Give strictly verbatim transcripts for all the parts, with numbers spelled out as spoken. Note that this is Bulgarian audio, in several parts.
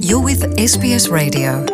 You're with Ес Би Ес Radio.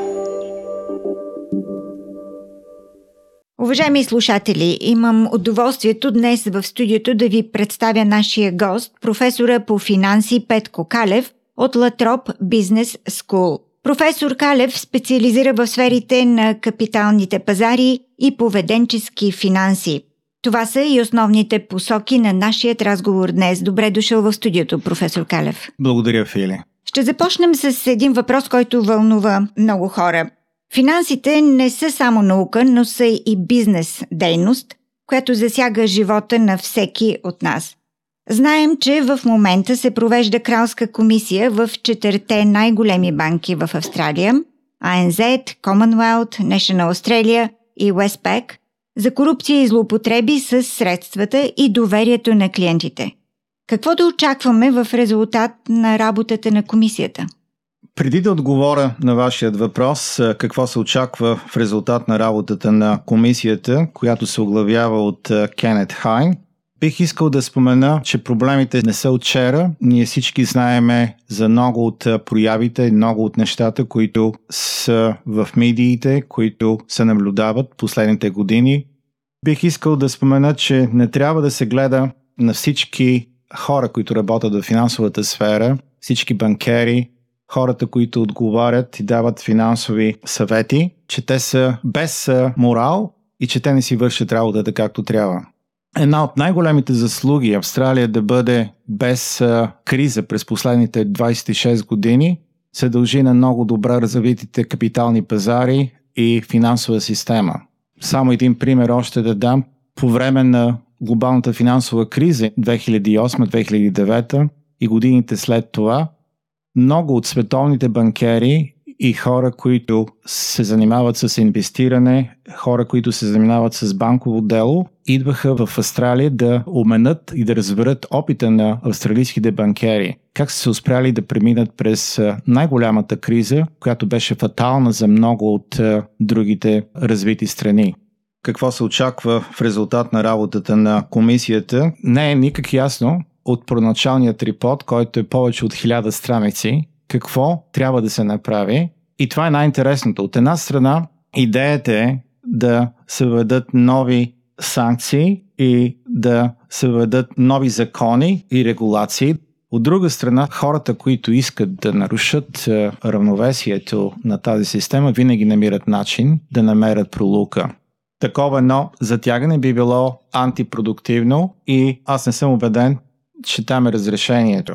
Уважаеми слушатели, имам удоволствието днес в студиото да ви представя нашия гост, професора по финанси Петко Калев от Латроп Бизнес Скул. Професор Калев специализира в сферите на капиталните пазари и поведенчески финанси. Това са и основните посоки на нашият разговор днес. Добре дошъл в студиото, професор Калев. Благодаря, Фили. Ще започнем с един въпрос, който вълнува много хора. Финансите не са само наука, но са и бизнес дейност, която засяга живота на всеки от нас. Знаем, че в момента се провежда кралска комисия в четирите най-големи банки в Австралия – А Ен Зет, Commonwealth, National Australia и Westpac за корупция и злоупотреби с средствата и доверието на клиентите. Какво да очакваме в резултат на работата на комисията? Преди да отговоря на вашият въпрос, какво се очаква в резултат на работата на комисията, която се оглавява от Кенет Хайн, бих искал да спомена, че проблемите не са от вчера. Ние всички знаеме за много от проявите, много от нещата, които са в медиите, които се наблюдават последните години. Бих искал да спомена, че не трябва да се гледа на всички хора, които работят в финансовата сфера, всички банкери, хората, които отговарят и дават финансови съвети, че те са без морал и че те не си вършат работата както трябва. Една от най-големите заслуги Австралия да бъде без криза през последните двадесет и шест години се дължи на много добре развитите капитални пазари и финансова система. Само един пример още да дам. По време на глобалната финансова криза две хиляди и осма - две хиляди и девета и годините след това, много от световните банкери и хора, които се занимават с инвестиране, хора, които се занимават с банково дело, идваха в Австралия да обменят и да разберат опита на австралийските банкери. Как са се успяли да преминат през най-голямата криза, която беше фатална за много от другите развити страни. Какво се очаква в резултат на работата на комисията, не е никак ясно от първоначалният репорт, който е повече от хиляда страници, какво трябва да се направи. И това е най-интересното. От една страна, идеята е да се въведат нови санкции и да се въведат нови закони и регулации. От друга страна, хората, които искат да нарушат равновесието на тази система, винаги намират начин да намерят пролука. Такова едно затягане би било антипродуктивно и аз не съм убеден, че там е разрешението.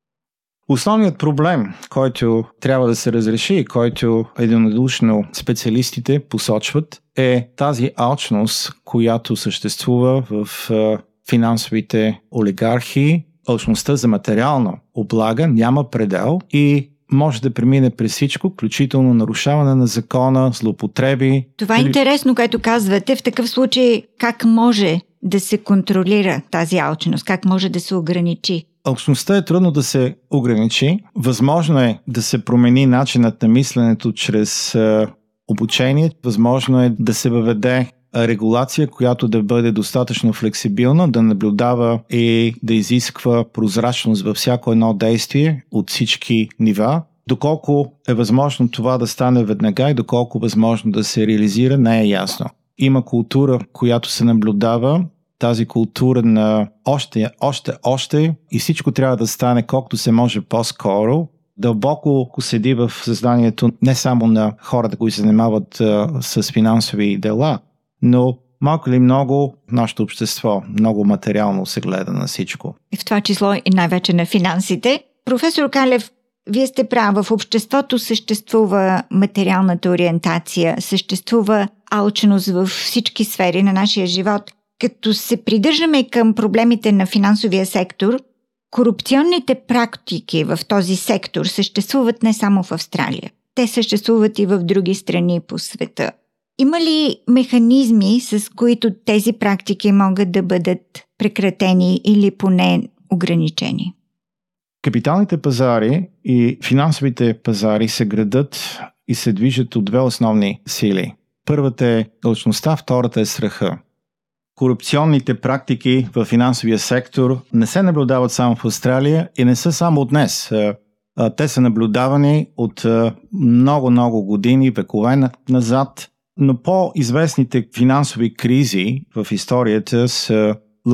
Основният проблем, който трябва да се разреши и който единодушно специалистите посочват, е тази алчност, която съществува в финансовите олигархии. Алчността за материална облага няма предел и може да премине през всичко, включително нарушаване на закона, злоупотреби. Това е интересно, което казвате. В такъв случай как може да се контролира тази алчност? Как може да се ограничи? Алчността е трудно да се ограничи. Възможно е да се промени начинът на мисленето чрез е, обучение. Възможно е да се въведе регулация, която да бъде достатъчно флексибилна, да наблюдава и да изисква прозрачност във всяко едно действие от всички нива. Доколко е възможно това да стане веднага и доколко е възможно да се реализира, не е ясно. Има култура, която се наблюдава, тази култура на още, още, още и всичко трябва да стане колкото се може по-скоро. Дълбоко седи в съзнанието не само на хората, които се занимават а, с финансови дела, но малко или много нашето общество, много материално се гледа на всичко. И в това число и най-вече на финансите. Професор Калев, вие сте прав, в обществото съществува материалната ориентация, съществува алчност във всички сфери на нашия живот. Като се придържаме към проблемите на финансовия сектор, корупционните практики в този сектор съществуват не само в Австралия. Те съществуват и в други страни по света. Има ли механизми, с които тези практики могат да бъдат прекратени или поне ограничени? Капиталните пазари и финансовите пазари се градат и се движат от две основни сили. Първата е алчността, втората е страха. Корупционните практики в финансовия сектор не се наблюдават само в Австралия и не са само от днес. Те са наблюдавани от много-много години, векове назад, но по-известните финансови кризи в историята са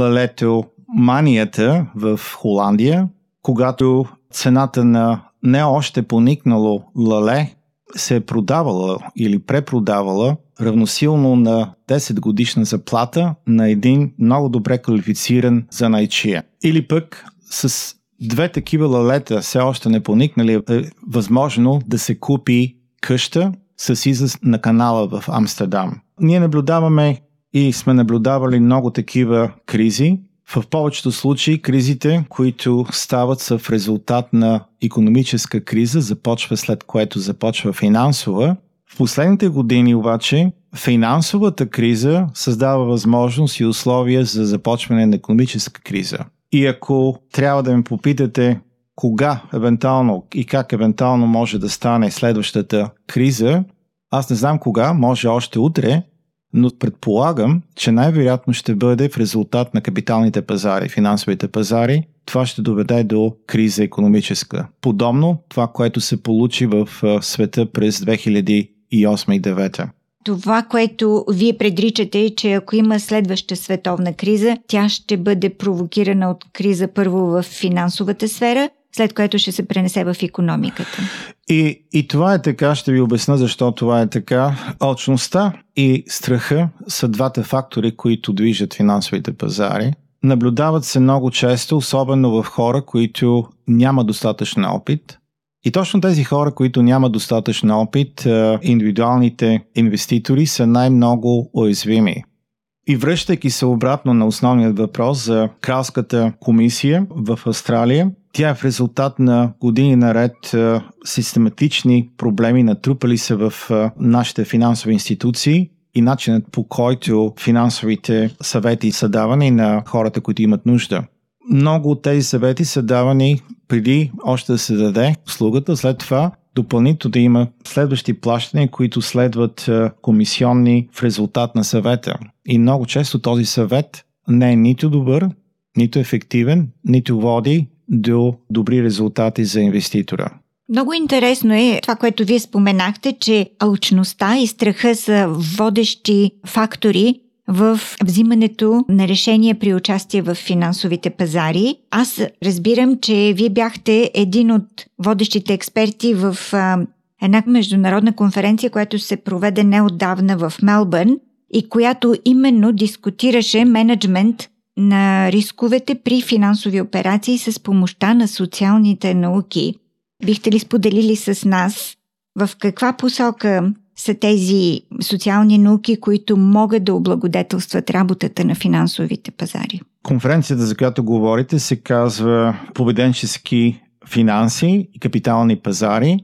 лалетоманията в Холандия, когато цената на не още поникнало лале се е продавала или препродавала равносилно на десет годишна заплата на един много добре квалифициран занайчия. Или пък с две такива лалета все още не поникнали, е възможно да се купи къща с излез на канала в Амстердам. Ние наблюдаваме и сме наблюдавали много такива кризи. В повечето случаи кризите, които стават, са в резултат на икономическа криза, започва след което започва финансова. В последните години обаче финансовата криза създава възможност и условия за започване на икономическа криза. И ако трябва да ме попитате кога евентуално и как евентуално може да стане следващата криза, аз не знам кога, може още утре, но предполагам, че най-вероятно ще бъде в резултат на капиталните пазари, финансовите пазари. Това ще доведе до криза икономическа. Подобно това, което се получи в света през две хиляди и осма и две хиляди и девета. Това, което вие предричате е, че ако има следваща световна криза, тя ще бъде провокирана от криза първо в финансовата сфера, след което ще се пренесе в икономиката. И, и това е така, ще ви обясня защо това е така. Алчността и страха са двата фактори, които движат финансовите пазари. Наблюдават се много често, особено в хора, които няма достатъчно опит. И точно тези хора, които нямат достатъчно опит, индивидуалните инвеститори са най-много уязвими. И връщайки се обратно на основният въпрос за Кралската комисия в Австралия, тя е в резултат на години наред систематични проблеми, натрупали се в нашите финансови институции и начинът, по който финансовите съвети са давани на хората, които имат нужда. Много от тези съвети са давани преди още да се даде услугата, след това допълнително да има следващи плащания, които следват комисионни в резултат на съвета. И много често този съвет не е нито добър, нито ефективен, нито води до добри резултати за инвеститора. Много интересно е това, което вие споменахте, че алчността и страха са водещи фактори в взимането на решения при участие в финансовите пазари. Аз разбирам, че вие бяхте един от водещите експерти в а, една международна конференция, която се проведе неотдавна в Мелбърн и която именно дискутираше мениджмънт на рисковете при финансови операции с помощта на социалните науки. Бихте ли споделили с нас в каква посока са тези социални науки, които могат да облагодетелстват работата на финансовите пазари? Конференцията, за която говорите, се казва поведенчески финанси и капитални пазари.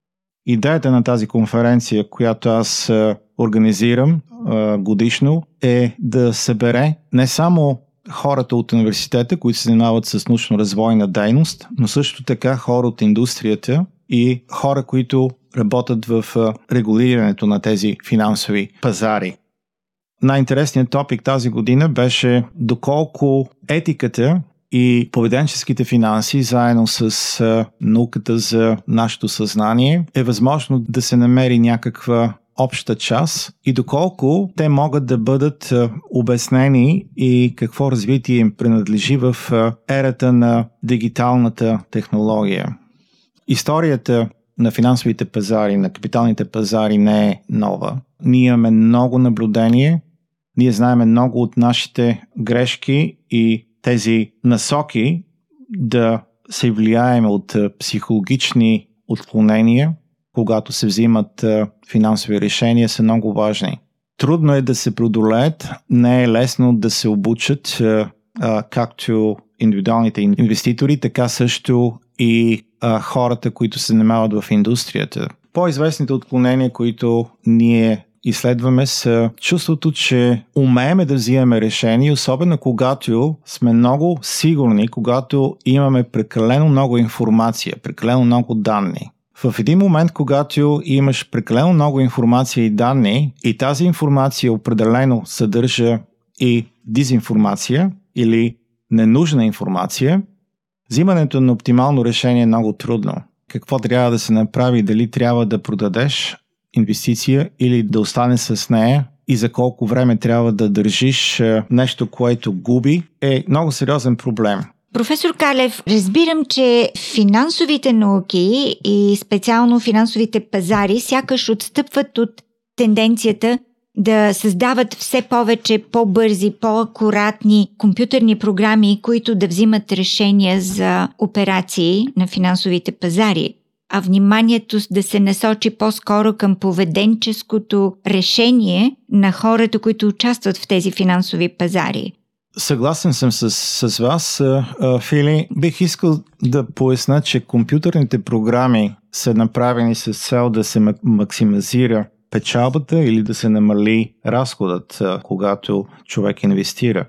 Идеята на тази конференция, която аз организирам годишно, е да събере не само хората от университета, които се занимават с научно-развойна дейност, но също така хора от индустрията и хора, които работят в регулирането на тези финансови пазари. Най-интересният топик тази година беше доколко етиката и поведенческите финанси, заедно с науката за нашето съзнание, е възможно да се намери някаква обща част и доколко те могат да бъдат обяснени и какво развитие им принадлежи в ерата на дигиталната технология. Историята на финансовите пазари, на капиталните пазари не е нова. Ние имаме много наблюдение, ние знаем много от нашите грешки и тези насоки да се влияем от психологични отклонения, когато се взимат финансови решения, са много важни. Трудно е да се преодолеят, не е лесно да се обучат както индивидуалните инвеститори, така също и а, хората, които се занимават в индустрията. По-известните отклонения, които ние изследваме, са чувството, че умееме да взимаме решения, особено когато сме много сигурни, когато имаме прекалено много информация, прекалено много данни. В един момент, когато имаш прекалено много информация и данни, и тази информация определено съдържа и дезинформация или ненужна информация, взимането на оптимално решение е много трудно. какво трябва да се направи, дали трябва да продадеш инвестиция или да остане с нея и за колко време трябва да държиш нещо, което губи, е много сериозен проблем. Професор Калев, разбирам, че финансовите науки и специално финансовите пазари сякаш отстъпват от тенденцията да създават все повече по-бързи, по-акуратни компютърни програми, които да взимат решения за операции на финансовите пазари, а вниманието да се насочи по-скоро към поведенческото решение на хората, които участват в тези финансови пазари. Съгласен съм с, с вас, Фили. Бих искал да поясня, че компютърните програми са направени с цел да се максимизира печалбата или да се намали разходът, когато човек инвестира.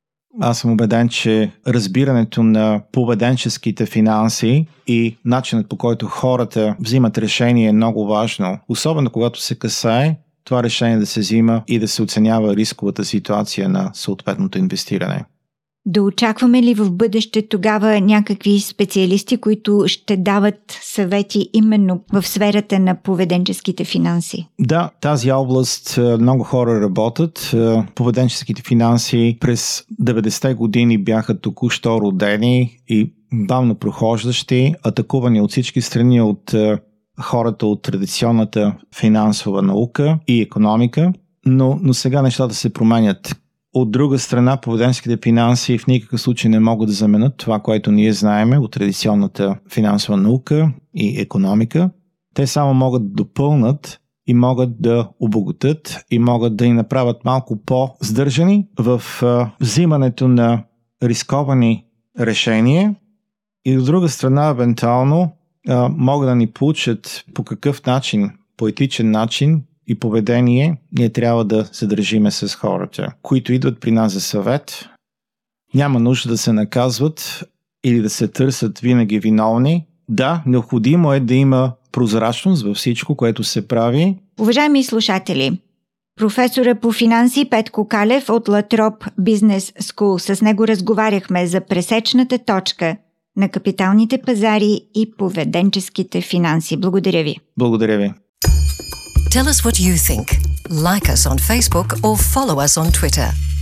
Аз съм убеден, че разбирането на поведенческите финанси и начинът, по който хората взимат решение, е много важно. Особено когато се касае това решение да се взима и да се оценява рисковата ситуация на съответното инвестиране. Да очакваме ли в бъдеще тогава някакви специалисти, които ще дават съвети именно в сферата на поведенческите финанси? Да, тази област много хора работят. Поведенческите финанси през деветдесетте години бяха току-що родени и бавно прохождащи, атакувани от всички страни от хората от традиционната финансова наука и икономика, но, но сега нещата се променят. От друга страна, поведенческите финанси в никакъв случай не могат да заменят това, което ние знаеме от традиционната финансова наука и икономика. Те само могат да допълнат и могат да обогатят и могат да ни направят малко по-здържани в а, взимането на рисковани решения и от друга страна, евентуално, а, могат да ни получат по какъв начин, по етичен начин и поведение ние трябва да се държиме с хората, които идват при нас за съвет. Няма нужда да се наказват или да се търсят винаги виновни. Да, необходимо е да има прозрачност във всичко, което се прави. Уважаеми слушатели, професора по финанси Петко Калев от Lathrop Business School, с него разговаряхме за пресечната точка на капиталните пазари и поведенческите финанси. Благодаря ви. Благодаря ви. Tell us what you think. Like us on Facebook or follow us on Twitter.